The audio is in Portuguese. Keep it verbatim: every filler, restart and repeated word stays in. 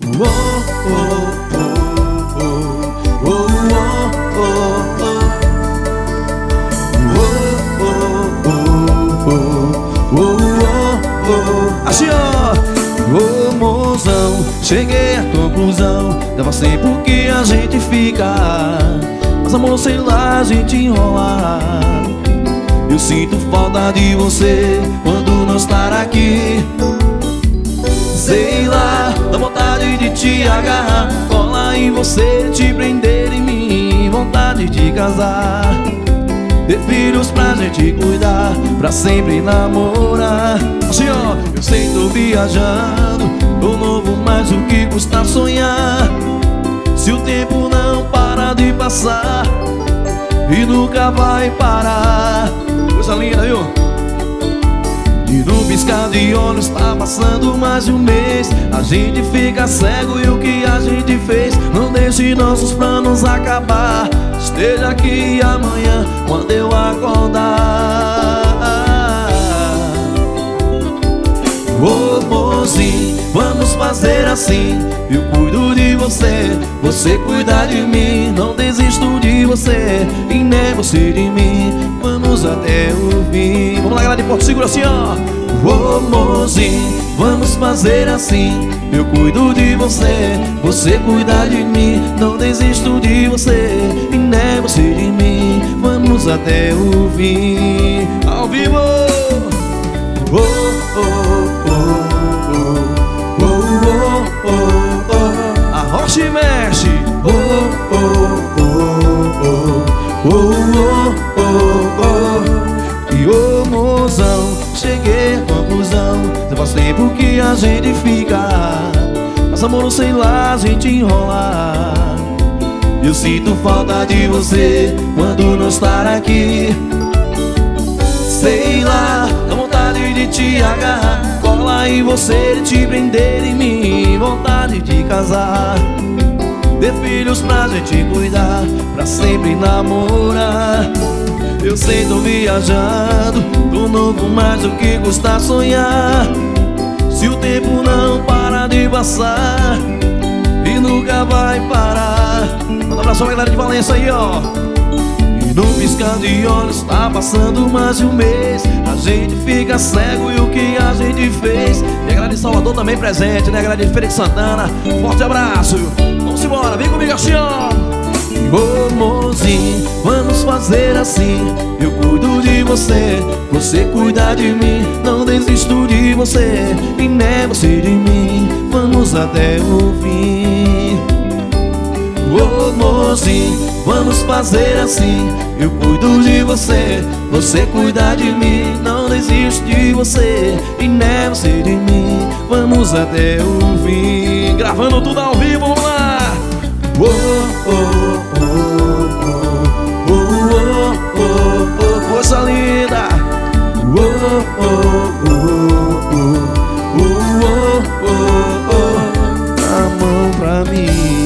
Oh, oh, oh, oh, oh, oh, oh. Assim ó, ô mozão, cheguei à conclusão, dava sempre o que a gente fica, mas amor, sei lá, a gente enrola. Eu sinto falta de você quando não estar aqui. Sei lá, dá vontade de te agarrar, colar em você, te prender em mim, vontade de casar, ter filhos pra gente cuidar, pra sempre namorar. Assim ó, eu sei, tô viajando, tô novo, mas o que custa sonhar? Se o tempo não para de passar e nunca vai parar. Coisa linda, viu? E no piscar de olhos tá passando mais de um mês, a gente fica cego e o que a gente fez? Não deixe nossos planos acabar. Esteja aqui amanhã quando eu acordar. Ô mozinho, vamos fazer assim, eu cuido de você, você cuida de mim. Não desisto de você e nem você de mim, vamos até o fim. Vamos lá, galera de Porto Seguro, assim ó. Ô mozinho, vamos fazer assim, eu cuido de você, você cuida de mim. Não desisto de você e nem você de mim, vamos até o fim. Ao vivo! Oh, oh, oh, oh, oh, oh, oh, oh. Arrocha e mexe. Oh, oh, oh, oh, oh, oh, oh. E ô mozão, cheguei à conclusão, faz tempo que a gente fica, mas amor, sei lá, a gente enrola. Eu sinto falta de você quando não estar aqui. Sei lá, dá vontade de te agarrar, colar em você, te prender em mim, vontade de casar, ter filhos pra gente cuidar, pra sempre namorar. Eu sei, tô viajando, tô novo, mas o que custa sonhar? Se o tempo não para de passar e nunca vai parar. Manda um abraço, galera de Valença aí, ó. E no piscar de olhos tá passando mais de um mês, a gente fica cego e o que a gente fez? E a galera de Salvador também presente, né? A galera de Feira de Santana, forte abraço. Vamos embora, vem comigo assim, ó. Ô mozinho, vamos fazer assim, eu cuido de você, você cuida de mim. Não desisto de você e nem você de mim, vamos até o fim. Ô mozinho, vamos fazer assim, eu cuido de você, você cuida de mim. Não desisto de você e nem você de mim, vamos até o fim. Gravando tudo ao vivo, vamos lá! Oh, oh, oh, oh, oh, oh, oh, coisa linda! Oh, oh, oh, oh, oh, oh, oh, oh, a mão pra mim.